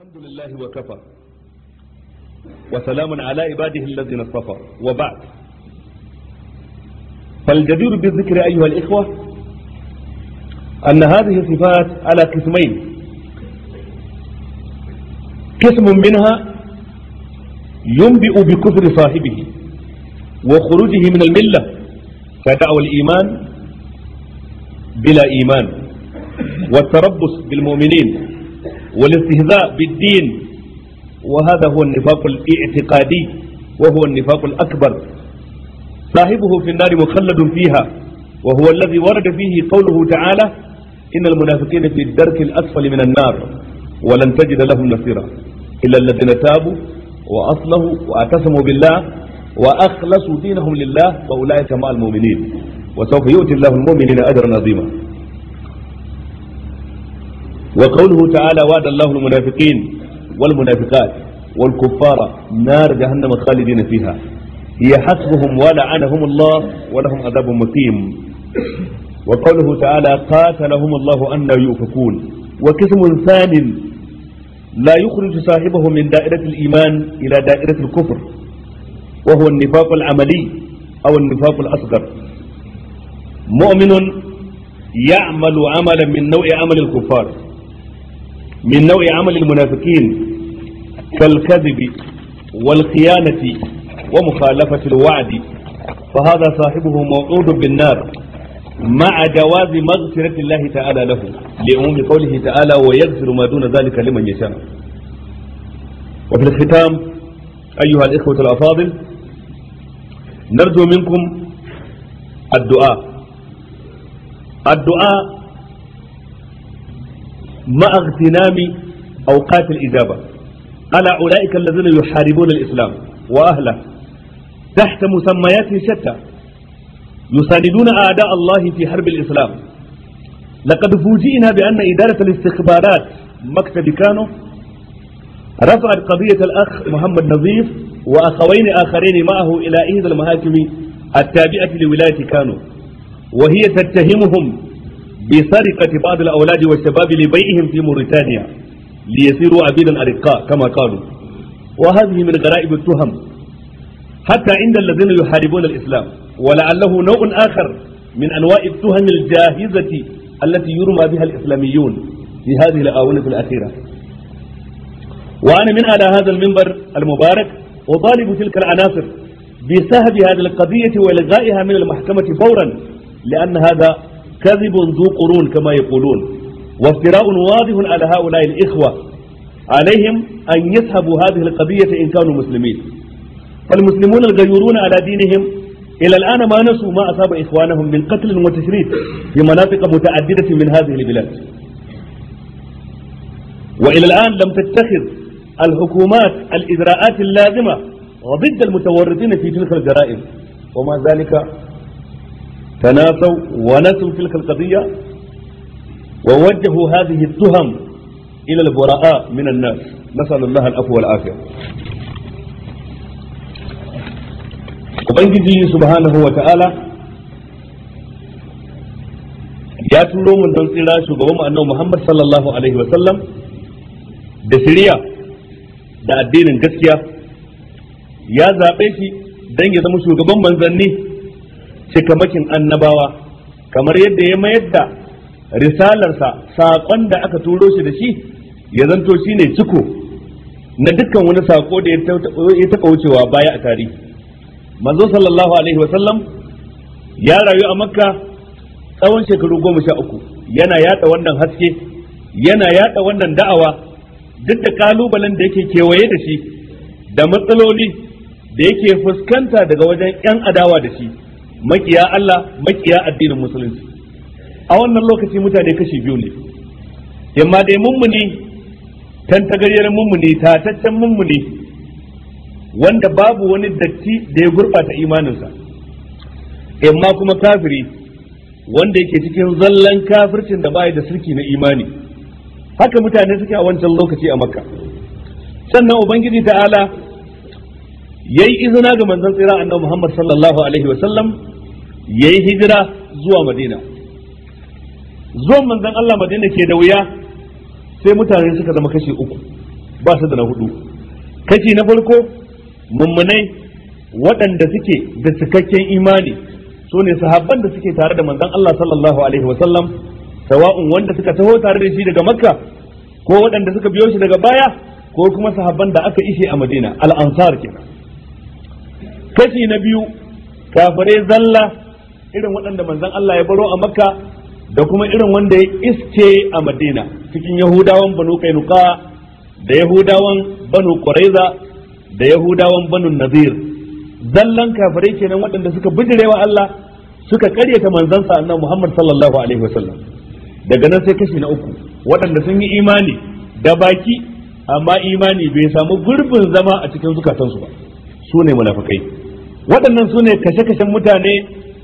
الحمد لله وكفى وسلام على عباده الذين اصطفى وبعد. فالجدير بالذكر أيها الإخوة أن هذه الصفات على قسمين: قسم منها ينبئ بكفر صاحبه وخروجه من الملة كدعوى الإيمان بلا إيمان والتربص بالمؤمنين والاستهزاء بالدين، وهذا هو النفاق الاعتقادي وهو النفاق الأكبر، صاحبه في النار مخلد فيها، وهو الذي ورد فيه قوله تعالى: إن المنافقين في الدرك الأسفل من النار ولن تجد لهم نصيرا إلا الذين تابوا وأصلحوا واعتصموا بالله وأخلصوا دينهم لله فأولئك مع المؤمنين وسوف يؤتي الله المؤمنين أجرا عظيما. وقوله تعالى: وعد الله المنافقين والمنافقات والكفار نار جهنم خالدين فيها هي حسبهم ولعنهم الله ولهم عذاب مقيم. وقوله تعالى: قاتلهم الله أن يؤفكون. وقسم ثان لا يخرج صاحبه من دائرة الإيمان إلى دائرة الكفر، وهو النفاق العملي أو النفاق الأصغر. مؤمن يعمل عملا من نوع عمل الكفار، من نوع عمل المنافقين كالكذب والخيانة ومخالفة الوعد، فهذا صاحبه موعود بالنار مع جواز مغفرة الله تعالى له لعموم قوله تعالى: ويغفر ما دون ذلك لمن يشاء. وفي الختام أيها الإخوة الأفاضل، نرجو منكم الدعاء مع اغتنام أوقات الإجابة على أولئك الذين يحاربون الإسلام وأهله تحت مسميات شتى يساندون أعداء الله في حرب الإسلام. لقد فوجئنا بأن إدارة الاستخبارات مكتب كانو رفعت قضية الأخ محمد نظيف وأخوين آخرين معه إلى إحدى المحاكم التابعة لولاية كانو، وهي تتهمهم بسرقة بعض الأولاد والشباب لبيعهم في موريتانيا ليصيروا عبيدا أرقاء كما قالوا. وهذه من غرائب التهم حتى عند الذين يحاربون الإسلام، ولعله نوع آخر من أنواع التهم الجاهزة التي يرمى بها الإسلاميون في هذه الآونة الأخيرة. وأنا من على هذا المنبر المبارك أطالب تلك العناصر بسحب هذه القضية وإلغائها من المحكمة فورا، لأن هذا كذب ذو قرون كما يقولون، وافتراء واضح على هؤلاء الإخوة. عليهم أن يسحبوا هذه القضية إن كانوا مسلمين. فالمسلمون الغيورون على دينهم إلى الآن ما نسوا ما أصاب إخوانهم من قتل وتشريد في مناطق متعددة من هذه البلاد، وإلى الآن لم تتخذ الحكومات الإجراءات اللازمة ضد المتورطين في تلك الجرائم، ومع ذلك تناسوا ونسوا تلك القضية ووجهوا هذه التهم إلى البراء من الناس، نسأل الله العفو والعافية. Ubangiji subhanahu wa ta'ala ya turo mun don tsira shugaban mu annabi Muhammad sallallahu alaihi wa sallam da shari'a da addinin gaskiya, ya zabe shi dan ya zama shugaban manzanni, cikamakin annabawa, kamar yadda ya mayar da risalarsa saƙon da aka turo shi da shi ya zanto shine ciko na dukkan wani saƙo da ya taɓa wucewa baya a tarihi. Manzo sallallahu alaihi wa sallam ya rayu a Makka tsawon shekaru 13 yana yada wannan haske, yana yada wannan da'awa duk da kalubalen da yake kewaye da shi da matsaloli da yake fuskanta daga wajen 'yan adawa da shi, makiya Allah, makiya addinin musulunci. A wannan lokaci mutane kashi biyu ne, yamma dai mummuni, tantagariyar mummuni, tataccen mummuni wanda babu wani datti da ya gurbata imaninsa, amma kuma kafiri wanda yake cikin zallan kafircin da bai da sirki na imani. Haka mutane suke a wancan lokaci a Makka. Sannan Ubangiji ta'ala yayi izina ga manzon tsira annabi Muhammad sallallahu alaihi wa sallam yayi hijira zuwa Madina. Zuwan manzon Allah Madina ke da wuya sai mutane suka zama kashi uku. ba su da na hudu. Kashi na farko mummunai waɗanda suke da cikakken imani su ne sahabban da suke tare da manzon Allah sallallahu alaihi wa sallam, sawa'un wanda suka taho tare da shi daga Makka ko waɗanda suka biyo shi daga baya ko kuma sahabban da aka ishe a Madina, al-ansar kenan. Kashi na biyu kafirai zalla irin waɗanda manzon Allah ya baro a Makka da kuma irin wanda ya iske a Madina cikin Yahudawan Banu Qainuqa da Yahudawan Banu Quraiza da Yahudawan Banu Nadir. Zallan kafirai kenan waɗanda suka bijirewa Allah suka karyata manzansa annabi Muhammad sallallahu alaihi wasallam. Daga nan sai kashi na uku waɗanda sun yi imani da baki amma imani bai samu gurbin zama a cikin zukatansu ba, su ne munafikai. Waɗannan su ne kashe-kashen mutane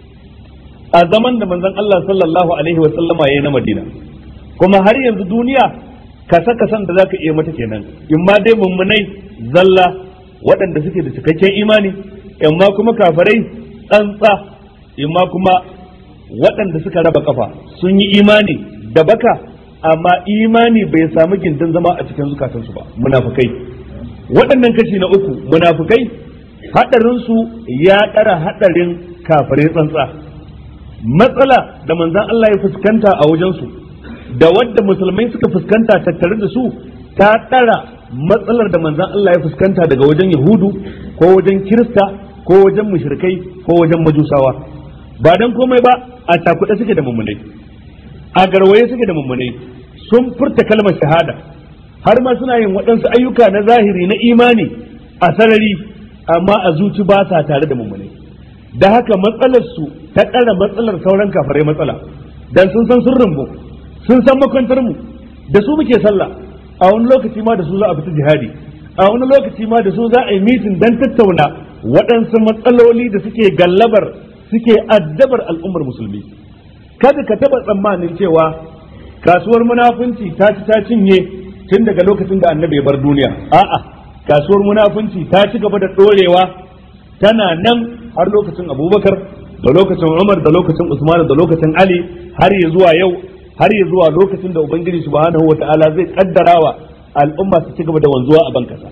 a zaman da manzon Allah sallallahu alaihi wasallama ya yi na Madina, kuma har yanzu duniya kasa-kasan da zaka iya mata kenan, in ma dai mummunai zalla waɗanda suke da cikakken imani, in ma kuma kafirai tsantsa, in ma kuma waɗanda suka raba kafa sun yi imani da baka amma imani bai samu gindin zama a cikin zukatansu ba, munafukai. Waɗannan kashi na uku munafukai haɗarinsu ya ɗara haɗarin kafirai tsantsa. Matsala da manzon Allah ya fuskanta a wajensu da wadda musulmai suka fuskanta tattare da su ta ɗara matsalar da manzon Allah ya fuskanta daga wajen Yahudu ko wajen Kirista ko wajen mushrikai ko wajen Majusawa. Ba dan komai ba, a takuɗe suke da mummunai, a garwaye suke da mummunai, sun furta kalmar shahada har ma suna yin waɗansu ayyuka na zahiri na imani a sarari, amma a zuci ba sa tare da mummunai. Da haka matsalar su ta ɗara matsalar sauran kafirai matsala, dan sun san sirrin mu, sun san makwantar mu, da su muke sallah, a wani lokaci ma da su za a fita jihadi, a wani lokaci ma da su za a yi mitin dan tattauna waɗansu matsaloli da suke gallabar suke addabar al'ummar musulmi. Kada ka taba tsammanin cewa kasuwar munafunci ta ci ta cinye tun daga lokacin da annabi ya bar duniya. A'a, kasuwar munafunci ta ci gaba da dorewa, tana nan har lokacin Abubakar da lokacin Umar da lokacin Usman da lokacin Ali har ya zuwa yau, har ya zuwa lokacin da Ubangiji subhanahu wata'ala zai kaddarawa al'umma su ci gaba da wanzuwa a bankasa.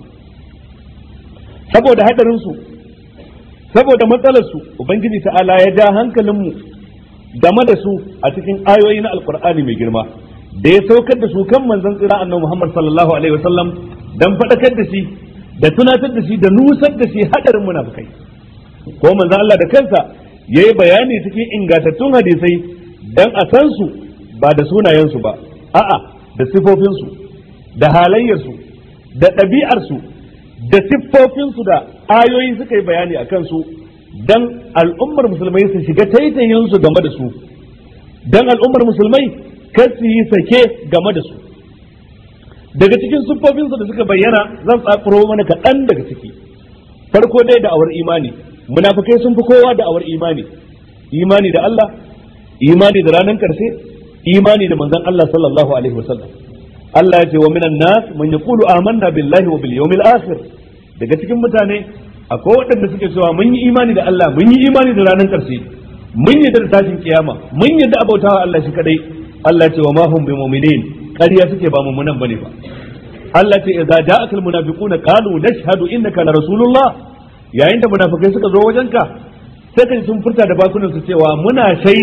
Saboda hadarin su, saboda matsalar su, Ubangiji ta'ala ya ja hankalin mu game da su a cikin ayoyi na Alkur'ani mai girma, da ya saukar da su kan manzon tsira annabi Muhammad sallallahu alaihi wasallam dan fadakar da shi da tunatar da shi da nusar da shi hadarin munafikai. Ko manzon Allah da kansa yayi bayani cikin ingantattun hadisai dan a san su ba da sunayen su ba, a'a da sifofin su, da halayyar su, da ɗabi'ar su, da siffofin su da ayoyi suka yi bayani akan su, dan al'ummar musulmai su shiga taitayin su game da su, dan al'ummar musulmai kar su yi sake game da su. Daga cikin siffofinsu da suka bayyana zan tsakuro mana kaɗan daga ciki. Farko dai da awar imani, munafikai sun fi kowa da awar imani, imani da Allah, imani da ranar karshe, imani da manzon Allah sallallahu alaihi wasallam. Allah ya ce wa minan nas man yaqulu amanna billahi wa bil yawmil akhir. Daga cikin mutane akwai waɗanda suke cewa mun yi imani da Allah, mun yi imani da ranar ƙarshe, mun yi da tashin kiyama, mun yi da abautawa Allah shi kadai. Allah ce wa ma hum bimu'minin, ƙarya suke ba mummunan bane ba. Allah ce idza ja'aka almunafiquna qalu nashhadu innaka la rasulullah. Yayin da munafikai suka zo wajenka sai kai sun furta da bakunan su cewa muna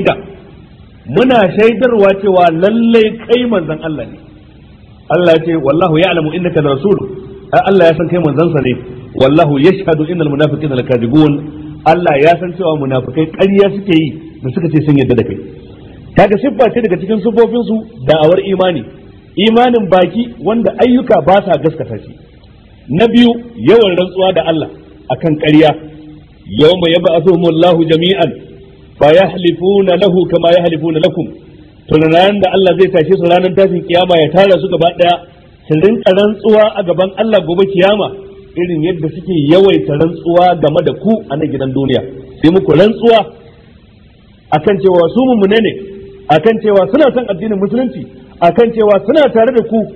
shaidarwa cewa lalle kai manzon Allah ne. Allah ce wallahu ya'lamu innaka la rasul. Allah ya san kai manzon sa ne. Wallahu yashhadu innal munafiqina lakadibun. Allah ya san cewa munafikai ƙarya suke yi da suka ce sun yarda da kai. Kaga siffa ce daga cikin siffofin su da'awar imani, imanin baki wanda ayyuka ba sa gaskata shi. Na biyu yawan rantsuwa da Allah akan ƙarya. Yawma yab'athuhumullahu jami'an fa yahlifuna lahu kama yahlifuna lakum. Tunanan da Allah zai tashe su ranar tashin kiyama ya tara su gaba daya su rinka rantsuwa a gaban Allah gobe kiyama irin yadda suke yawaita rantsuwa game da ku a nan gidan duniya. Sai muku rantsuwa akan cewa su mummune ne, akan cewa suna son addinin musulunci, akan cewa suna tare da ku,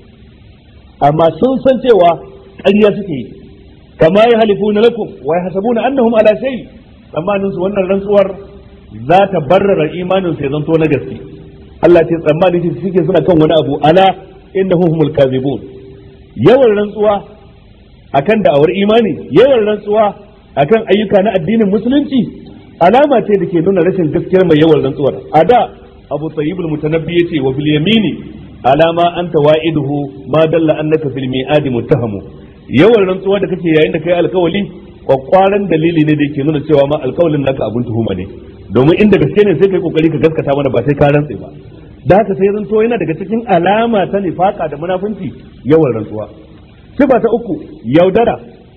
amma sun san cewa ƙarya suke yi. Kama ya halifuna lakum wa yahsabuna annahum ala shay. Tsammanin su wannan rantsuwar za ta barrara imanin su ya zanto na gaske. Allah ce tsammanin su suke suna kan wani abu, ala innahum humul kadhibun. yawan rantsuwa akan da'awar imani, yawan rantsuwa akan ayyuka na addinin musulunci alama ce da ke nuna rashin gaskiyar mai yawan rantsuwar. A da Abu Tayyib al-Mutanabbi yace wa fil yamini alama anta wa'iduhu ma dalla annaka fil mi'adi muttahamu. Yawan rantsuwa da kake yayin da kai alkawali kwakwaran dalili ne da yake nuna cewa ma alkawalin naka abun tuhuma ne, domin inda gaske ne sai kai kokari ka gaskata mana ba sai ka rantse ba. Da haka sai zanto yana daga cikin alama ta nifaka da munafunci yawan rantsuwa. Sifa ta uku, yaudara,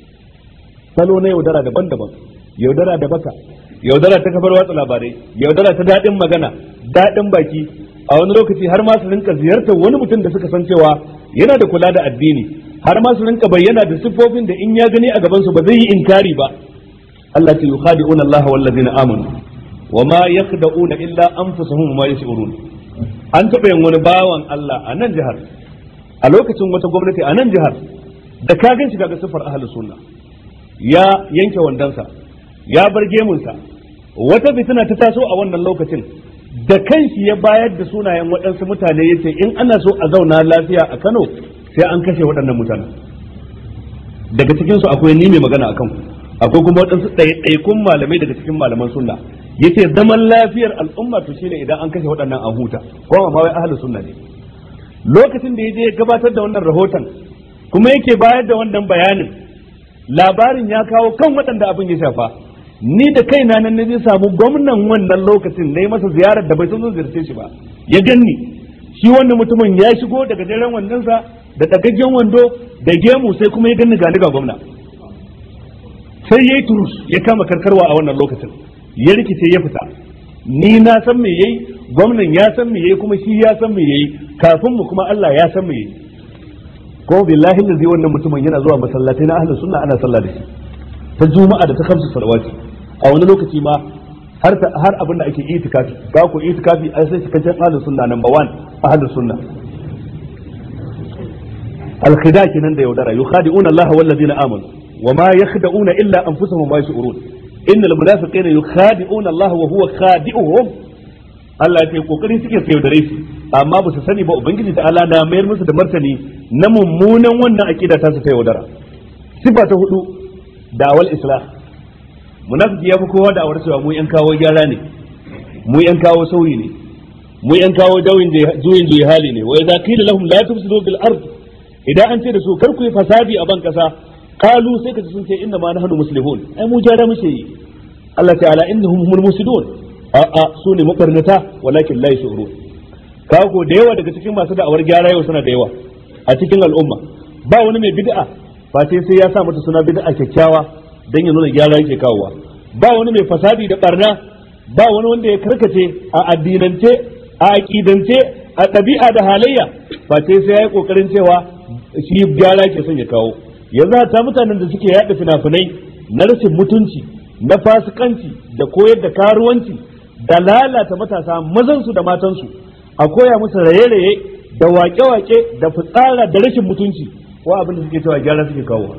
salo na yaudara daban-daban, yaudara da baka, yaudara ta kafar watsa labarai, yaudara ta daɗin magana, daɗin baki, a wani lokaci har ma su rinka ziyartar wani mutum da suka san cewa yana da kula da addini, har ma su rinka bayyana da siffofin da in ya gani a gaban su ba zai yi inkari ba. Allah ce yukhadi'una Allah wal ladina amanu wa ma yakhda'una illa anfusahum wa ma yash'urun. An taɓa yin wani bawan Allah a nan jihar, a lokacin wata gwamnati a nan jihar, da ka gan shi kaga siffar ahlus sunna, ya yanke wandansa, ya bar gemunsa. Wata fitina ta taso a wannan lokacin, da kanshi ya bayar da sunayen waɗansu mutane yace in ana so a zauna lafiya a Kano sai an kashe waɗannan mutane. Daga cikin su akwai ni mai magana akan ku, akwai kuma waɗansu ɗaiɗaikun malamai daga cikin malaman sunna. Yace zaman lafiyar al'umma to shine idan an kashe waɗannan an huta, ko ma wai ahlus sunna ne. Lokacin da yaje ya gabatar da wannan rahoton kuma yake bayar da wannan bayanin, labarin ya kawo kan waɗanda abin ya shafa. Ni da kaina nan ne samu gwamnan wannan lokacin na yi masa ziyarar da bai san zan ziyarce shi ba, ya ganni shi wannan mutumin ya shigo daga daren wandonsa da dagaggen wando da gemu, sai kuma ya ganni ga gwamna, sai ya yi turus ya kama karkarwa a wannan lokacin, ya rikice ya fita. Ni na san me yayi, gwamnan ya san me yayi, kuma shi ya san me yayi, kafin mu kuma Allah ya san me yayi. Ko billahi lazi wannan mutumin yana zuwa masallatai na ahlus sunna ana sallah da shi ta juma'a da ta kamsu salawati. A wani lokaci ma har abin da ake itikafi, ga ko itikafi ai sai cikakken ahlus sunna number 1 ahlus sunna. Al-khida kinan da yaudara, yukhadi'una Allah wal ladina amanu wa ma yakhda'una illa anfusahum wa yash'urun. Innal munafiqina yukhadi'una Allah wa huwa khadi'uhum. Allah ya ce kokari suke su yaudare shi, amma ba su sani ba ubangiji ta Allah na mayar musu da martani na mummunan wannan akida ta su ta yaudara. Sifa ta 4, da'awal islah. Munafiki ya fi kowa da'awar cewa mu yan kawo gyara ne, mu yan kawo sauyi ne, mu yan kawo juyin hali ne. Wa idza qila lahum la tufsidu bil ard, idan an ce da su kar ku yi fasadi a ban kasa, qalu sai ka sun ce inna ma nahnu muslihun, ai mu gyara muke yi. Allah ta'ala innahum humul mufsidun, a'a su ne mabarnata walakin la yashurun. Kago da yawa daga cikin masu da'awar gyara yau suna da yawa a cikin al'umma. Ba wani mai bid'a ba sai ya sa mata suna bid'a kyakkyawa dan ya nuna gyara yake kawowa. Ba wani mai fasadi da barna, ba wani wanda ya karkace a addinance, a aqidance, a ɗabi'a da halayya ba sai ya yi kokarin cewa shi gyara ke son ya kawo. Yanzu ta mutanen da suke yaɗa fina-finai na rashin mutunci, na fasikanci da koyar da karuwanci da lalata matasa mazansu da matansu, a koya musu raye-raye da wake-wake da fitsara da rashin mutunci, wa abin da suke cewa gyara suke kawo,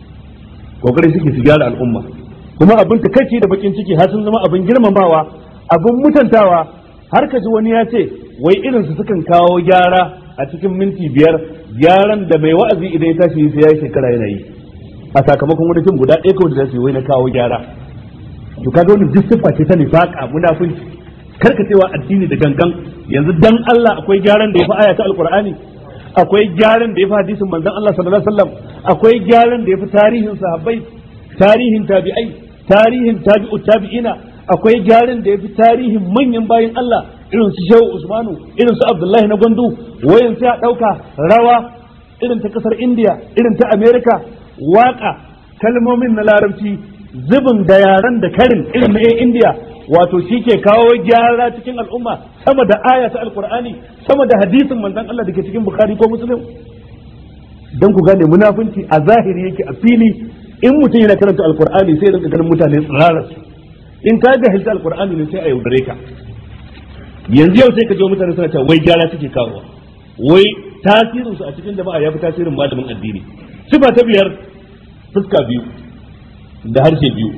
kokari suke su gyara al'umma. Kuma abin takaici da bakin ciki har sun zama abin girmamawa, abin mutantawa, har ka ji wani ya ce wai irin su sukan kawo gyara a cikin minti 5, gyaran da mai wa'azi idan ya tashi sai ya shekara yana yi, a sakamakon wani fim guda ɗaya kawai da zai wai na kawo gyara. To kaga wani duk siffa ce ta nifaka, munafunci, karkacewa addini da gangan. Yanzu dan Allah akwai gyaran da ya fi aya ta alqur'ani, akwai gyaran da ya fi hadisin manzon Allah sallallahu alaihi wasallam, akwai gyaran da ya fi tarihin sahabbai, tarihin tabi'ai, tarihin tabi'ut tabi'ina, akwai gyaran da ya fi tarihin manyan bayin Allah irin su Shehu Usmanu, irin su Abdullahi na Gwandu. Wayan sai a dauka rawa irin ta kasar India, irin ta America, waka, kalmomin na larabci, zubin da yaran da karin irin na India, wato shi ke kawo gyara cikin al'umma sama da aya ta alqur'ani, sama da hadisin manzon Allah da ke cikin Bukhari ko Muslim. Dan ku gane munafunci a zahiri yake a fili. In mutum yana karanta alqur'ani sai rinka ganin mutane tsirara su, in ka ga hilta alqur'ani ne sai a yaudare ka. Yanzu yau sai ka je mutane suna cewa wai gyara suke kawo, wai tasirin su a cikin jama'a ya fi tasirin malamin addini. Sifa ta 5, fuska biyu da harshe biyu.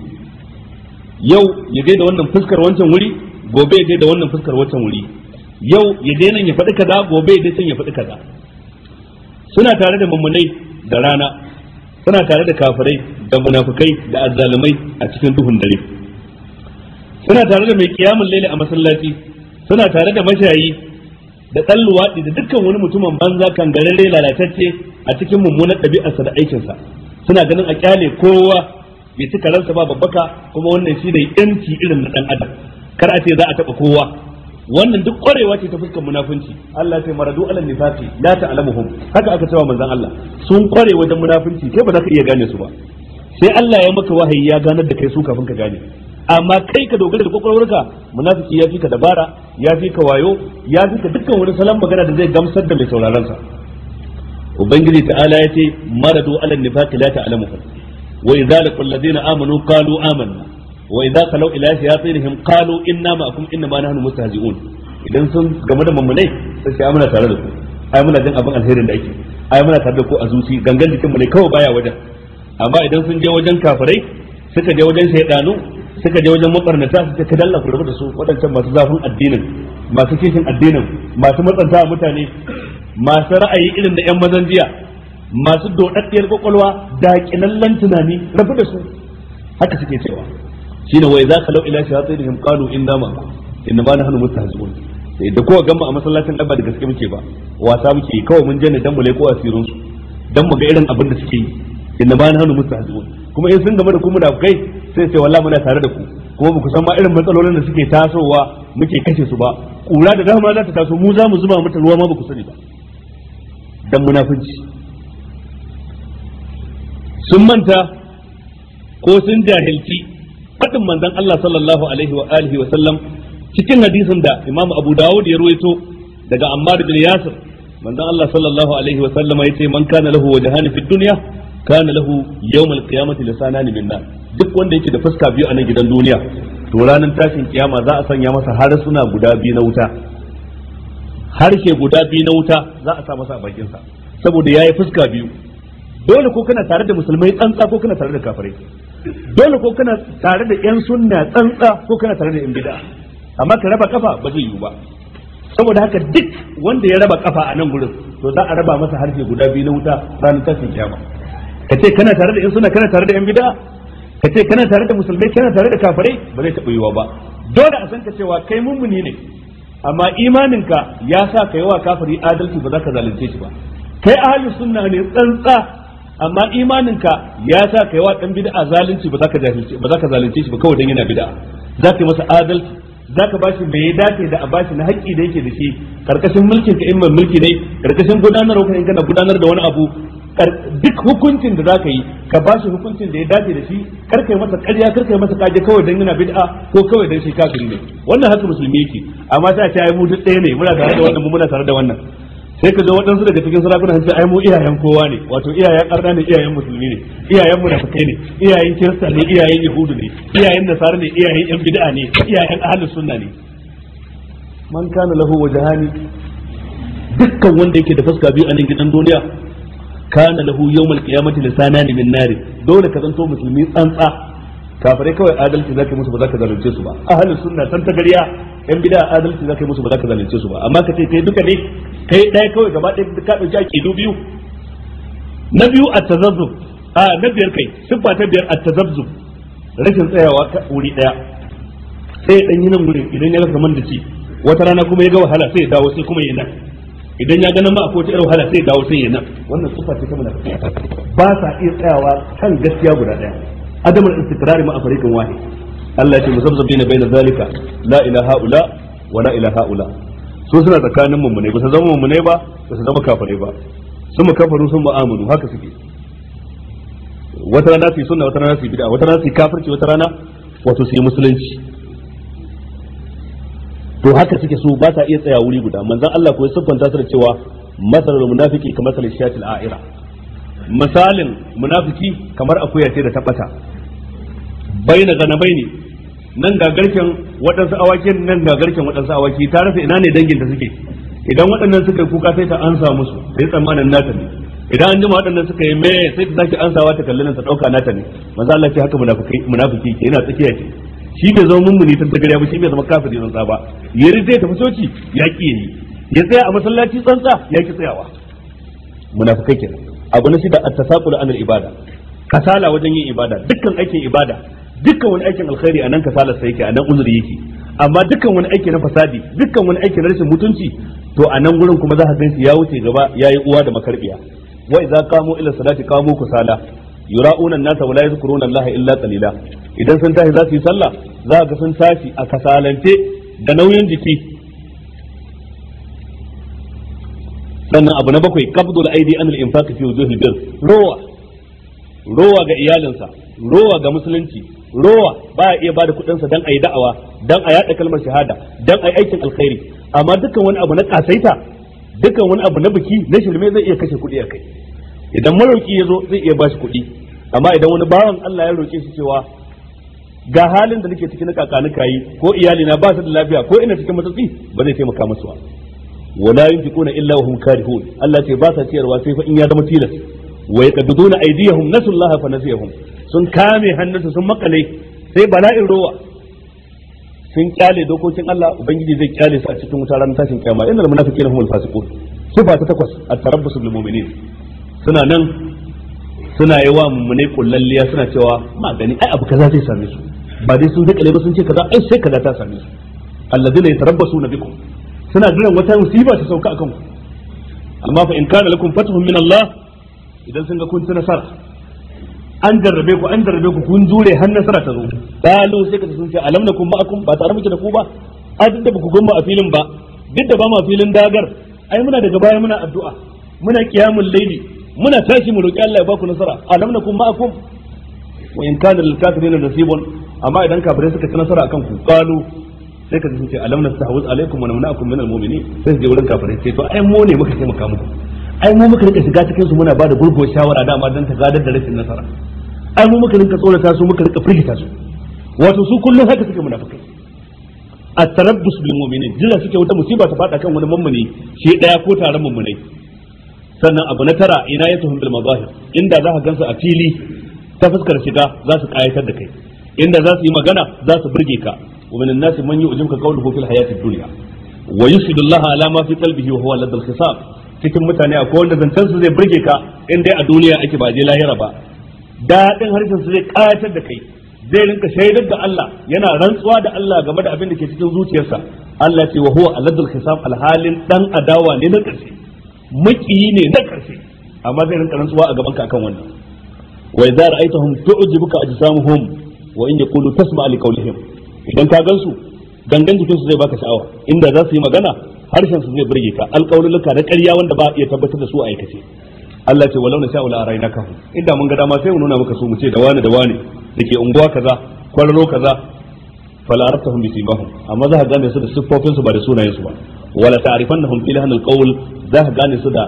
Yau ya gaida wannan fuskar wancan wuri, gobe ya gaida wannan fuskar wancan wuri. Yau ya gaida nan ya faɗi kaza, gobe ya can ya faɗi kaza. Suna tare da mummunai da rana, suna tare da kafirai da munafukai da azzalumai a cikin duhun dare, suna tare da mai kiyamun laili a masallaci, suna tare da mashayi da ɗan luwaɗi da dukkan wani mutumin banza kan gararre lalatacce a cikin mummunan ɗabi'arsa da aikinsa. Suna ganin a kyale kowa ya ci karansa ba babbaka, kuma wannan shi ne yanci irin na ɗan adam, kar a ce za a taɓa kowa. Wannan duk ƙwarewa ce ta fuskar munafunci. Allah sai maradu alal nifaqi la ta'lamuhum, haka aka cewa manzon Allah sun ƙware wajen munafunci, kai ba za ka iya gane su ba, sai Allah ya maka wahayi ya ganar da kai su kafin ka gane. Amma kai ka dogara da kwakwalwarka, munafiki ya fi ka dabara, ya fi ka wayo, ya fi ka dukkan wani salon magana da zai gamsar da mai sauraron sa. Ubangiji ta'ala ya ce maradu alal nifaqi la ta'lamuhum wa idza laqul ladina amanu qalu amanna wa idza khalu ila shayatinihim qalu inna ma'akum inna ma nahnu mustahzi'un. Idan sun game da mummunai sai sai muna tare da ku, ai muna jin abin alherin da ake, ai muna tare da ku a zuci, gangan jikin mu ne kawai baya wajen. Amma idan sun je wajen kafirai, suka je wajen shaydanu, suka je wajen mabarnata, suka ka dalla ku rabu da su, wadancan masu zafin addinin, masu kishin addinin, masu matsanta mutane, masu ra'ayi irin da yan mazan jiya, masu dodaddiyar kwakwalwa da kinallan tunani, rabu da su. Haka suke cewa shine wai za ka lau ila shayatinihim qalu inna ma'akum inna ma nahnu mustahzi'un. sai da kowa gamba a masallacin dabba da gaske muke ba, wasa muke kawai mun je ne dan mu leko asirin su, dan mu ga irin abin da suke yi. inna ma nahnu mustahzi'un. Kuma in sun game da ku munafikai sai ce wallahi muna tare da ku, kuma ba ku san ma irin matsalolin da suke tasowa muke kashe su ba, kura da dama za ta taso mu za mu zuba mata ruwa ma ba ku sani ba, dan munafici. Sun manta ko sun jahilci fadin manzon Allah sallallahu alaihi wa alihi wa sallam cikin hadisin da Imam Abu Dawud ya ruwaito daga Ammar bin Yasir. Manzon Allah sallallahu alaihi wa sallam yace man kana lahu wajhan fi dunya kana lahu yawm al-qiyamati lisanan min nar. Duk wanda yake da fuska biyu a nan gidan duniya, to ranar tashin kiyama za a sanya masa harsuna guda biyu na wuta, harshe guda biyu na wuta za a sa masa a bakin sa, saboda yayi fuska biyu. Dole ko kana tare da musulmai tsantsa ko kana tare da kafirai, dole ko kana tare da yan sunna tsantsa ko kana tare da yan bid'a, amma ka raba kafa ba zai yiwu ba. Saboda haka duk wanda ya raba kafa a nan gurin, to za a raba masa harshe guda biyu na wuta ranar tashin kiyama. Ka ce kana tare da yan sunna kana tare da yan bid'a, ka ce kana tare da musulmai kana tare da kafirai, ba zai taɓa yiwuwa ba. Dole a san ka cewa kai mummuni ne, amma imaninka ya sa ka yi wa kafiri adalci, ba za ka zalunce shi ba. Kai ahlus sunna ne tsantsa, amma imaninka ya sa kai wa dan bid'a zalunci, ba za ka zalunce shi ba kawai dan yana bid'a. Za ka yi masa adalci, za ka bashi me ya dace da a bashi na haƙƙi da yake da shi karkashin mulkin ka, in mai mulki ne karkashin gudanarwa ka, in kana gudanar da wani abu, duk hukuncin da za ka yi ka bashi hukuncin da ya dace da shi, kar kai masa ƙarya, kar kai masa kaje kawai dan yana bid'a ko kawai dan shi kafiri ne. Wannan haka musulmi yake. Amma ta ce ai mu duk ɗaya ne, muna tare da wannan, mu muna tare da wannan. Sai ka zo waɗansu daga cikin sarakuna sun ce ai mu iyayen kowa ne, wato iyayen arna ne, iyayen musulmi ne, iyayen munafikai ne, iyayen kirista ne, iyayen yahudu ne, iyayen nasara ne, iyayen yan bid'a ne, iyayen ahlus sunna ne. Man kana lahu wajhani, dukkan wanda yake da fuska biyu a nan gidan duniya, kana lahu yawmal qiyamati lisanani min nar. Dole ka zanto musulmi tsantsa, kafirai kawai adalci zaka musu, ba za ka zalunce su ba. Ahlus sunna san ta gariya, yan bid'a adalci zaka musu, ba za ka zalunce su ba. Amma ka ce kai duka ne, kai ɗaya kawai gaba ɗaya ka ɗauki aƙidu biyu. Na biyu at-tazazzub, na biyar kai siffa ta biyar at-tazazzub, rashin tsayawa wuri ɗaya. Sai dan yi nan gurin idan ya rasa man da ci, wata rana kuma ya ga wahala sai ya dawo, sai kuma ya nan. Idan ya ga nan ma akwai wata wahala sai ya dawo, sai ya nan. Wannan siffa ce ta munafiki, ba sa iya tsayawa kan gaskiya guda ɗaya. Adamul istiqrar ma afarikan wahid. Allah ya ce musabzabina baina zalika la ilaha illa wa la ilaha illa. Su suna tsakanin mummune, ba su zama mummune ba, ba su zama kafirai ba, sun mu kafaru sun mu amanu, haka suke. Wata rana su yi sunna, wata rana su yi bid'a, wata rana su yi kafirci, wata rana wato su yi musulunci. To haka suke, su ba sa iya tsaya wuri guda. Manzon Allah ko ya siffanta su da cewa masalul munafiki kamar masalil shatil a'ira. Misalin munafiki kamar akuya ce da ta bata. Baina ganabaini, nan ga garken waɗansu awakin, nan ga garken waɗansu awaki, ta rasa ina ne danginta suke. Idan waɗannan suka yi kuka sai ta ansa musu, sai tsammanin nata ne. Idan an jima waɗannan suka yi me sai ta sake ansawa ta kallon ta ɗauka nata ne. Manzo Allah ce haka munafiki ke, yana tsakiya ce. Shi bai zama mummuni ta gariya ba, shi bai zama kafiri tsantsa ba. Yari zai tafi soci ya ki yi, ya tsaya a masallaci tsantsa ya ki tsayawa. Munafikai kenan. abu na shida at-tasaqul an al-ibada, kasala wajen yin ibada. Dukkan aikin ibada, dukkan wani aikin alkhairi anan kasala sai yake, anan uzuri yake. Amma dukkan wani aiki na fasadi, dukkan wani aiki na rashin mutunci, to anan gurin kuma za ka ganshi ya wuce gaba yayi uwa da makarbiya. Wa idza qamu ila salati qamu kusala yura'una an-nasa wa la yadhkuruna Allah illa qalila. Idan sun tashi za su yi sallah, za ga sun tashi a kasalance da nauyin jiki. Sannan abu na bakwai qabdul aidi an al-infaq fi wujuhil bir, rowa ga iyalinsa, rowa ga musulunci, rowa ba ya iya bada kudinsa dan ayi da'awa, dan a yada kalmar shahada, dan ayi aikin alkhairi. Amma dukkan wani abu na kasaita, dukkan wani abu na biki na shirme zai iya kashe kudi a kai. Idan marauki ya zo zai iya bashi kudi, amma idan wani bawan Allah ya roke shi cewa ga halin da nake cikin na kakanuka yi, ko iyalina ba su da lafiya, ko ina cikin matsatsi, ba zai taimaka musu ba. wala yunfiquna illa wa hum karihun, Allah ce ba sa ciyarwa sai fa in ya zama tilas. wa yaqbiduna aydiyahum nasullaha fa nasiyahum, sun kame hannunsu sun makale sai bala'in rowa, sun kyale dokokin Allah, ubangiji zai kyale su a cikin wuta ran tashin kiyama. innal munafiqina humul fasiqun. sifa ta 8 at-tarabbus bil mu'minin, suna nan suna yi wa mummune kullalliya, suna cewa magani ai abu kaza zai same su, ba dai sun dakale ba sun ce kaza ai sai kaza ta same su. alladheena yatarabbasuna bikum, suna jiran wata musiba ta sauka akan ku. amma fa in kana lakum fathun min Allah, idan sun ga kun ci nasara, an jarrabe ku kun jure har nasara ta zo, dalu sai ka sun ce alam nakum ma'akum, ba tare muke da ku ba, a duk da ku gumma a filin ba, duk da ba ma filin dagar, ai muna daga baya muna addu'a, muna qiyamul layli, muna tashi mu roki Allah ya ba ku nasara. alam nakum ma'akum wa in kana lil kafirin nasibun, amma idan kafirai suka ci nasara akan ku, qalu sai ka sun ce alam nastahwiz alaikum wa namna'akum min almu'minin, sai su je wurin kafirai sai to ai mu ne muka taimaka muku, ai mu muka rika shiga cikin su muna bada gurgo shawara dama dan ta gadar da rashin nasara, ai mu muka rinka tsorata su, muka rika firgita su. wato su kullum haka suke munafikai. at-tarabbus bil mu'minin, jira suke wata musiba ta fada kan wani mummuni shi daya ko taron mummunai. sannan abu na tara inayatuhum bil mazahir, inda za ka gansu a fili ta fuskar shiga za su kayatar da kai, inda za su yi magana za su burge ka. wa min an-nas man yu'jibuka qawluhu fil hayati ad-dunya wa yushhidu Allah ala ma fi qalbihi wa huwa ladal khisab. cikin mutane akwai wanda zancen su zai burge ka in dai a duniya ake ba je lahira ba, dadin harshen su zai kayatar da kai, zai rinka shaidar da Allah, yana rantsuwa da Allah game da abin da ke cikin zuciyarsa. Allah ce wa huwa ladal khisab, alhalin dan adawa ne na karshe, makiyi ne na karshe, amma zai rinka rantsuwa a gaban ka akan wannan. wa idza ra'aytahum tu'jibuka ajsamuhum wa in yaqulu tasma' li qawlihim, idan ka gansu gangan jikin su zai baka sha'awa, inda za su yi magana harshen su zai burge ka, alƙawluluka da ƙarya wanda ba iya tabbatar da su a aikace. Allah ce walau na sha'u la arainaka, inda mun ga dama sai mu nuna maka su, mu ce da wani dake unguwa kaza, kwararo kaza, fala arabtahum bi simahum, amma za ka gane su da siffofin su ba da sunayen su ba. wala ta'rifannahum fi lahnil qawl, za ka gane su da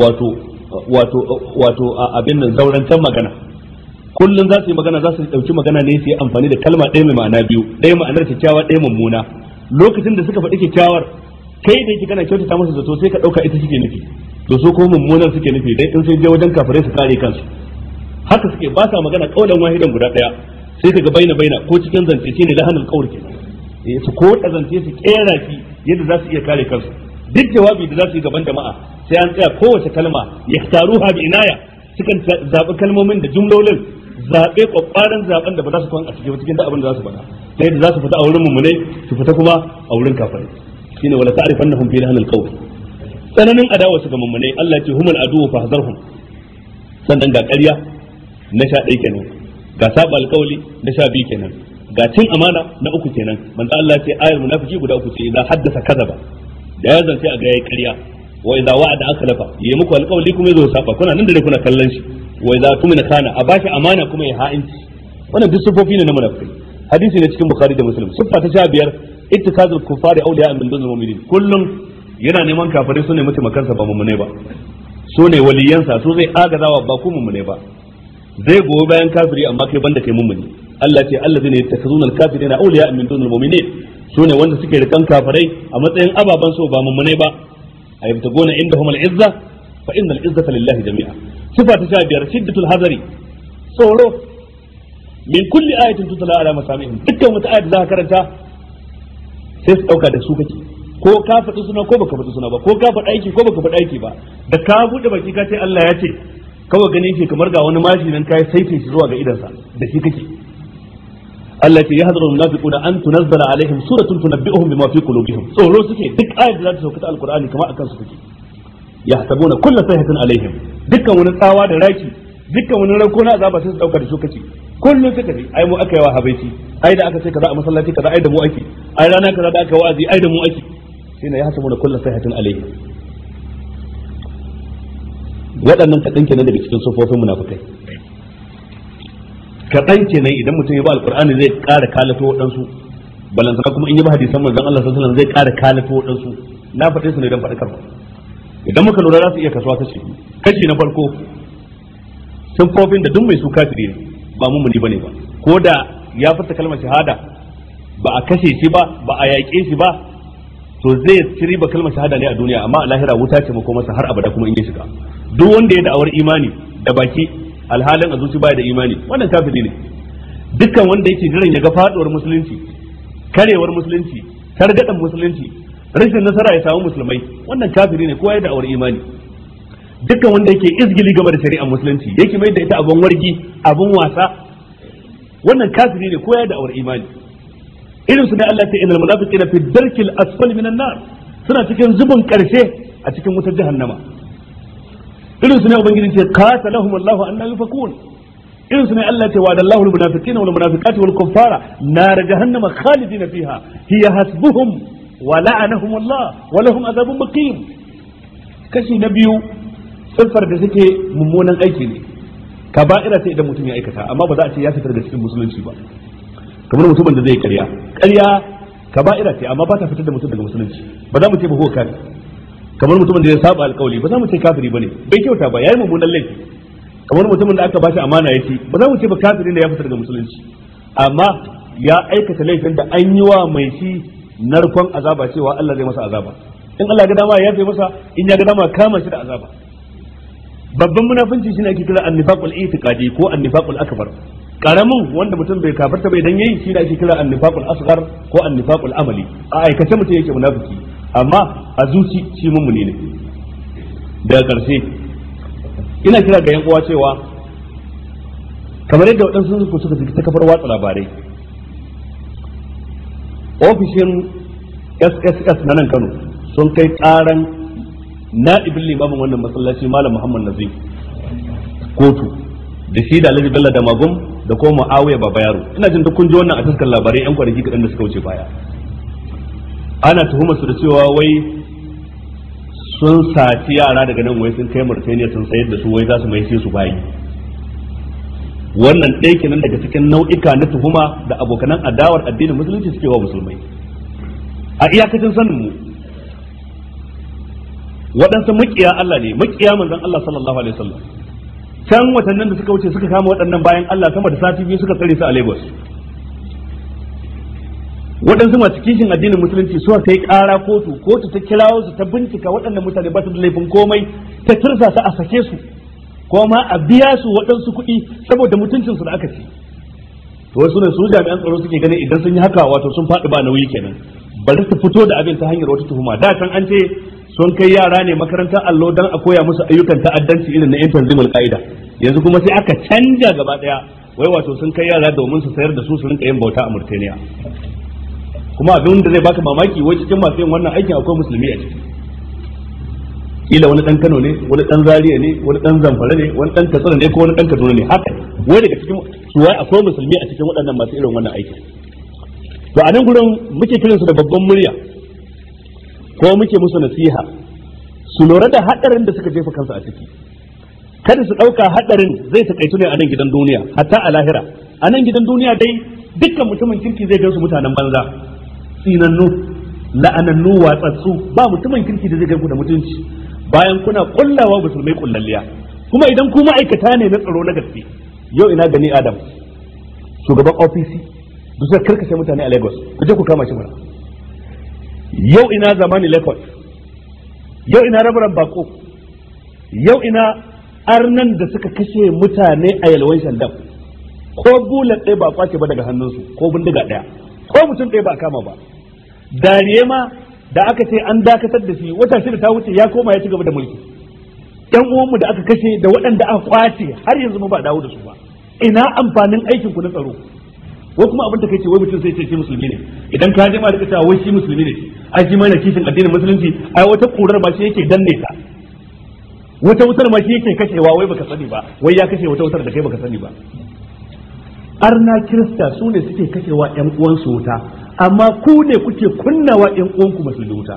wato abin nan zaurantan magana. kullun za su yi magana, za su dauki magana ne su yi amfani da kalma ɗaya mai ma'ana biyu, ɗaya ma'anar kyakkyawa, ɗaya mummuna. lokacin da suka faɗi kyakkyawar, kai da yake kana kyautata musu zato sai ka ɗauka ita suke nufi, to so ko mummunan suke nufi, dai in sai je wajen kafirai su kare kansu. haka suke, ba sa magana kaulan wahidan guda ɗaya, sai kaga baina ko cikin zance shine lahanul qawl kenan, su ko da zance su kera shi yadda za su iya kare kansu. duk jawabi da za su yi gaban jama'a sai an tsaya kowace kalma yaktaruha bi inaya, sukan zaɓi kalmomin da jumlolin, zaɓe kwakwaran zaɓen da ba za su kwan a cikin da abin da za su faɗa, ta yadda za su fita a wurin mummunai su fita kuma a wurin kafirai. shine wala ta'rifannahum fi lahnil qawl, tsananin adawa su ga mummunai. Allah ya ce humul adu fa hazarhum. sannan ga ƙarya na 11 kenan, ga saba alƙawli na 12 kenan, ga cin amana na 3 kenan. manzo Allah ya ce ayar munafiki guda 3 ce, idan haddasa kazaba, da ya zance a ga yayi ƙarya, wa idza wa'ada akhlafa, yayi muku alƙawli kuma yazo saba, kuna nan da kuna kallon shi. wa idza tumina kana, a bashi amana kuma ya ha'inci. wannan duk sifofi ne na munafiki. hadisi ne cikin bukhari da muslim. sifa ta 15 ittikazul kufari awliya min dunil mu'minin, kullum yana neman kafirai su ne mataimakansa ba mummune ba, su ne waliyansa, su zai agazawa ba ku mummune ba, zai goyi bayan kafiri amma kai banda kai mummune. Allah ce allazina yattakhizuna al-kafirina awliya min dunil mu'minin, su ne wanda suke rikan kafirai a matsayin ababan so ba mummune ba. ayyabtaguna indahum al-izza fa innal izzata lillahi jami'a. sifa ta 15 shiddatul hazari, tsoro min kulli ayatin tutla ala masamihim, dukkan wata ayat da za ka karanta sai su dauka da su kake, ko ka faɗi suna ko baka faɗi suna ba, ko ka faɗi aiki ko baka faɗi aiki ba, da ka buɗe baki ka ce Allah ya ce, kawai ganin shi kamar ga wani mashi nan kai saite shi zuwa ga idansa da shi kake Allah ya hadar munafiquna an tunazzala alaihim suratun tunabbi'uhum bima fi qulubihim tsoro suke duk ayat da za ta sauka ta alqur'ani kamar akan su take yahsabuna kullu sayhatin alaihim dukkan wani tsawa da raki dukkan wani rako na azaba sai su dauka da su kace kullun suka ce ai mu aka yi wa habaici ai da aka ce kaza a masallaci kaza ai da mu ake ai rana kaza da aka wa'azi ai da mu ake shine yahsabuna kullu sayhatin alaihim waɗannan kaɗan kenan daga cikin sufofin munafikai kaɗan kenan idan mutum ya ba alqur'ani zai ƙara kalato waɗansu balantana kuma in yi ba hadisan manzon Allah sallallahu alaihi wasallam zai ƙara kalato waɗansu na faɗe su ne dan faɗakarwa idan muka lura za su iya kasuwa kashi na farko sufofin da duk mai su kafiri ne ba mumuni bane ba ko da ya furta kalmar shahada ba a kashe shi ba ba a yaƙe shi ba to zai ci riba kalmar shahada ne a duniya amma a lahira wuta ce mako masa har abada kuma in ya shiga duk wanda ya da'awar imani da baki alhalin a zuci baya da imani wannan kafiri ne dukkan wanda yake jiran ya ga faduwar musulunci karewar musulunci targadan musulunci rashin nasara ya samu musulmai wannan kafiri ne kowa ya da'awar imani dukkan wanda yake izgili game da shari'ar musulunci yake mai da ita abun wargi abun wasa wannan kafiri ne kowa ya da'awar imani irin su ne Allah ta inal munafiqina fi darkil asfali minan nar suna cikin zubin karshe a cikin wutar jahannama irin su ne ubangiji ce qatalahum Allah anna yufakun irin su ne Allah ce wa'ada Allahu al-munafiqina wal munafiqati wal kuffara nar jahannama khalidina fiha hiya hasbuhum wa la'anahum Allah wa lahum adhabun muqim kashi na biyu siffar da suke mummunan aiki ne kaba'ira ce idan mutum ya aikata amma ba za a ce ya fitar da cikin musulunci ba kamar mutumin da zai ƙarya kaba'ira ce amma ba ta fitar da mutum daga musulunci ba za mu ce ba ko kafiri kamar mutumin da ya saba alƙawli ba za mu ce kafiri bane bai kyauta ba yayi mummunan laifi kamar mutumin da aka bashi amana ya ci ba za mu ce ba kafiri ne ya fitar daga musulunci amma ya aikata laifin da an yi wa mai shi narkon azaba cewa Allah zai masa azaba in Allah ga dama ya yafe masa in ya ga dama kama shi da azaba babban munafunci shine ake kira annifaqul itiqadi ko annifaqul akbar karamin wanda mutum bai kafarta bai dan yayi shi da ake kira annifaqul asghar ko annifaqul amali a aikace mutum yake munafiki amma a zuci shi mummuni ne daga karshe ina kira ga yan uwa cewa kamar yadda waɗansu suka ta kafar watsa labarai ofishin SSS na nan Kano sun kai ƙaran na'ibin limamin wannan masallaci Malam Muhammad Nazif kotu da shi da Alhaji Bello da Magum da kuma Muawiya Baba Yaro ina jin duk kun ji wannan a taskar labarai yan kwanaki kadan da suka wuce baya ana tuhumar su da cewa wai sun saci yara daga nan wai sun kai Mauritania sun sayar da su wai za su mai sai su bayi wannan ɗaya kenan daga cikin nau'ika na tuhuma da abokanan adawar addinin musulunci suke wa musulmai a iyakacin sanin mu waɗansu makiya Allah ne makiya manzon Allah sallallahu alaihi wasallam can watannin da suka wuce suka kama waɗannan bayan Allah sama da sati biyu suka tsare su a Lagos waɗansu masu kishin addinin musulunci suka kai ƙara kotu ta kirawo su ta bincika waɗannan mutane ba su da laifin komai ta tursa su a sake su ko ma a biya su waɗansu kuɗi saboda mutuncin su da aka ci to wasu ne su jami'an tsaro suke ganin idan sun yi haka wato sun faɗi ba nauyi kenan bari su fito da abin ta hanyar wata tuhuma da can an ce sun kai yara ne makarantar allo don a koya musu ayyukan ta'addanci irin na yan tanzimul qaida yanzu kuma sai aka canja gaba daya wai wato sun kai yara domin su sayar da su rinka yin bauta a Mauritania kuma abin da zai baka mamaki wai cikin masu yin wannan aikin akwai musulmi a ciki kila wani dan Kano ne wani dan Zaria ne wani dan Zamfara ne wani dan Katsina ne ko wani dan Kaduna ne haka wai daga cikin su wai akwai musulmi a cikin waɗannan masu irin wannan aikin to a nan gurin muke kiransu da babban murya ko muke musu nasiha su lura da hadarin da suka jefa kansu a ciki kada su dauka hadarin zai takaitu ne a nan gidan duniya hatta a lahira a nan gidan duniya dai dukkan mutumin kirki zai gansu mutanen banza tsinannu la'anannu watsatsu ba mutumin kirki da zai ganku da mutunci bayan kuna kullawa musulmai kullalliya kuma idan ku ma'aikata ne na tsaro na gaske yau ina gani Adam shugaban ofisi da suka karkashe mutane a Lagos ku je ku kama shi mana yau ina zamani Lagos yau ina rabaran bako yau ina arnan da suka kashe mutane a yalwan shandam ko bulat ɗaya ba kwace ba daga hannunsu ko bindiga ɗaya ko mutum ɗaya ba kama ba dariye ma da aka ce an dakatar da shi wata shida ta wuce ya koma ya ci gaba da mulki yan uwanmu da aka kashe da waɗanda aka kwace har yanzu ba dawo da su ba. Ina amfanin aikin ku na tsaro? Wai kuma abin da kai ce wai mutum sai ce shi musulmi ne, idan ka je ma da cewa wai shi musulmi ne, ai shi mai na kishin addinin musulunci, ai wata kurar ma shi yake danne ta, wata wutar ma shi yake kashewa, wai baka sani ba, wai ya kashe wata wutar da kai baka sani ba. Arna Kirista su ne suke kashewa ƴan uwansu wuta, amma ku ne kuke kunnawa ƴan uwanku musulmi wuta.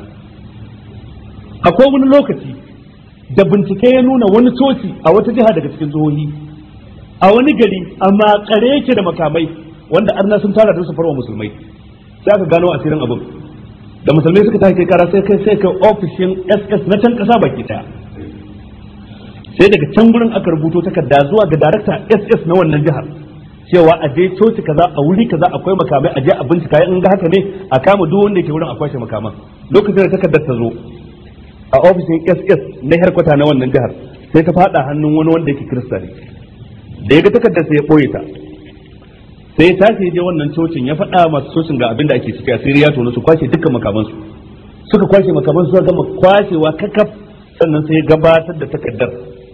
Akwai wani lokaci da bincike ya nuna wani coci a wata jiha daga cikin jihohi a wani gari amma kare yake da makamai wanda arna sun tara da su farwa musulmai, sai aka gano asirin abin da musulmai suka tashi kai kara sai kai ofishin SS na can kasa baki daya, sai daga can gurin aka rubuto takarda zuwa ga darakta SS na wannan jihar cewa a je coci kaza a wuri kaza akwai makamai, a je a bincika in ga haka ne a kama duk wanda ke wurin a kwashe makaman. Lokacin da takardar ta zo a ofishin SS na harkwata na wannan jihar sai ta fada hannun wani wanda yake Kirista ne, da ya ga takardar sai ya boye ta, sai ya tashi je wannan cocin ya faɗa masu cocin ga abin da ake ciki, asiri ya tono su kwashe dukkan makamansu. Suka kwashe makamansu suka gama kwashewa kakaf, sannan sai ya gabatar da takardar,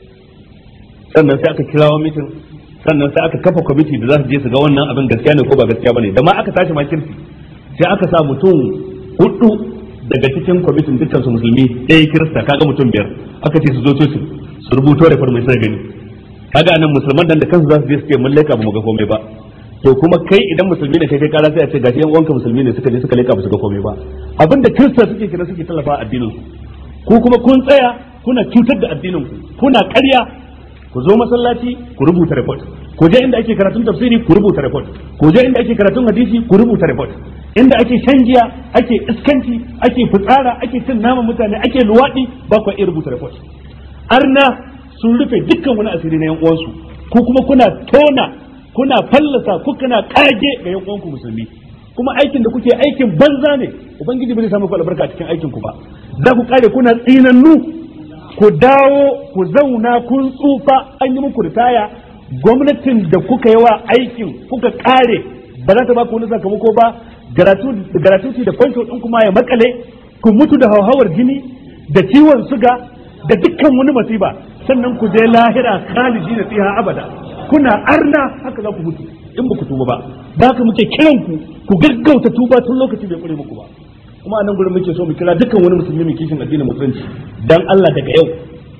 sannan sai aka kirawo mitin, sannan sai aka kafa kwamiti da za su je su ga wannan abin gaskiya ne ko ba gaskiya bane. Da ma aka tashi ma kirki sai aka sa mutum 4 daga cikin kwamitin dukkan su musulmi, ɗaya Kirista, kaga mutum 5, aka ce su zo cocin su rubuto report mai sai gani. Kaga anan musulman dan da kansu za su je su ce mun leka ba mu ga komai ba. To kuma kai idan musulmi ne kai kara sai a ce gashi yan uwanka musulmi ne suka je suka leka ba su ga komai ba. Abinda Kirista suke kira suke tallafa addinin su, ku kuma kun tsaya kuna cutar da addinin ku, kuna ƙarya. Ku zo masallaci ku rubuta report, ku je inda ake karatun tafsiri ku rubuta report, ku je inda ake karatun hadisi ku rubuta report, inda ake shan giya, ake iskanci, ake fitsara, ake cin naman mutane, ake luwaɗi, ba ku iya rubuta report. Arna sun rufe dukkan wani asiri na yan uwansu, ku kuma kuna tona, kuna fallasa, ku kana kage ga yan uwanku musulmi, kuma aikin da kuke aikin banza ne. Ubangiji bai samu ku albarka a cikin aikin ku ba, za ku kare kuna tsinannu. Ku dawo ku zauna kun tsufa, an yi muku ritaya, gwamnatin da kuka yi wa aikin kuka kare ba za ta ba ku wani sakamako ba, gratuity da pension din kuma ya makale, ku mutu da hauhawar jini da ciwon suga da dukkan wani masiba, sannan ku je lahira khalidi na fiha abada, kuna arna haka za ku mutu in ba ku tuba ba. Da haka muke kiran ku gaggauta tuba tun lokaci bai kure muku ba. Kuma a nan gurin muke so mu kira dukkan wani musulmi mai kishin addinin musulunci, dan Allah daga yau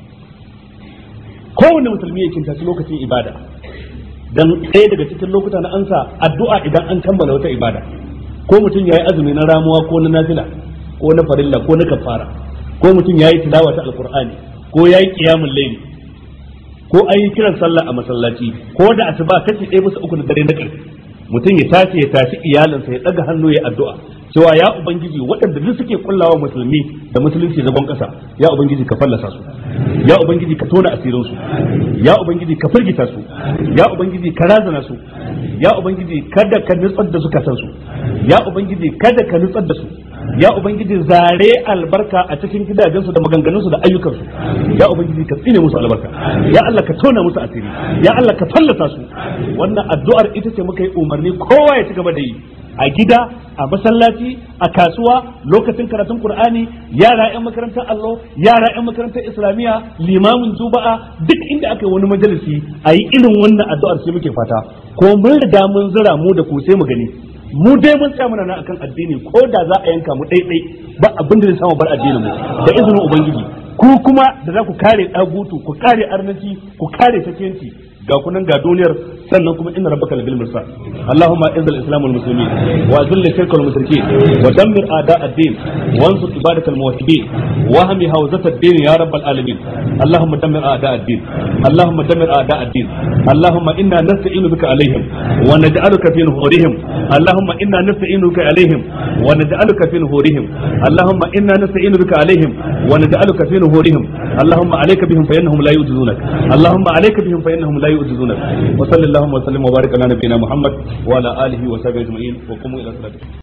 kowane musulmi ya kintaci lokacin ibada, dan ɗaya daga cikin lokuta na ansa addu'a idan an kammala wata ibada, ko mutum yayi azumi na ramuwa ko na nafila ko na farilla ko na kafara, ko mutum yayi tilawa ta alqur'ani ko yayi qiyamul layl ko ayi kiran sallah a masallaci ko da asuba kace 1/3 na dare na ƙarfi, mutum ya tashi iyalinsa ya daga hannu ya addu'a cewa ya ubangiji waɗanda duk suke kullawa musulmi da musulunci zagon ƙasa, ya ubangiji ka fallasa su, ya ubangiji ka tona asirin su, ya ubangiji ka firgita su, ya ubangiji ka razana su, ya ubangiji kada ka nutsar da zukatan su, ya ubangiji kada ka nutsar da su, ya ubangiji zare albarka a cikin gidajensu da maganganunsu da ayyukansu, ya ubangiji ka tsine musu albarka, ya Allah ka tona musu asiri, ya Allah ka fallasa su. Wannan addu'ar ita ce muka yi umarni kowa ya ci gaba da yi, a gida, a masallaci, a kasuwa, lokacin karatun Qur'ani, yara 'yan makarantar allo, yara 'yan makarantar islamiyya, limamin juba'a, duk inda aka yi wani majalisi a yi irin wannan addu'ar sai muke fata. Ko mun riga mun zira mu da ku sai mu gani, mu dai mun tsaya muna nan akan addini, ko da za a yanka mu ɗaiɗai ba abin da zai samu bar addinin mu da izinin ubangiji. Ku kuma da za ku kare ɗagutu, ku kare arnaci, ku kare sakiyanci, ga kunan ga duniyar, sannan kuma inna rabbaka labil mirsad. Allahumma izzil islam wal muslimin wa azil shirka wal mushrikeen wa dammir a'da ad-din wa ansur ibadak al muwahhidin wa hami hawzat ad-din ya rabbal alamin. Allahumma dammir a'da ad-din, Allahumma dammir a'da ad-din, Allahumma inna nasta'inu bika alaihim wa naj'aluka fi nuhurihim, Allahumma inna nasta'inu bika alaihim wa naj'aluka fi nuhurihim, Allahumma inna nasta'inu bika alaihim wa naj'aluka fi nuhurihim, Allahumma alayka bihim fa innahum la yu'jizunak, Allahumma alayka bihim fa innahum la يعجزونك. وصلى اللهم وسلم وبارك على نبينا محمد وعلى اله وصحبه اجمعين وقوموا الى صلاتكم.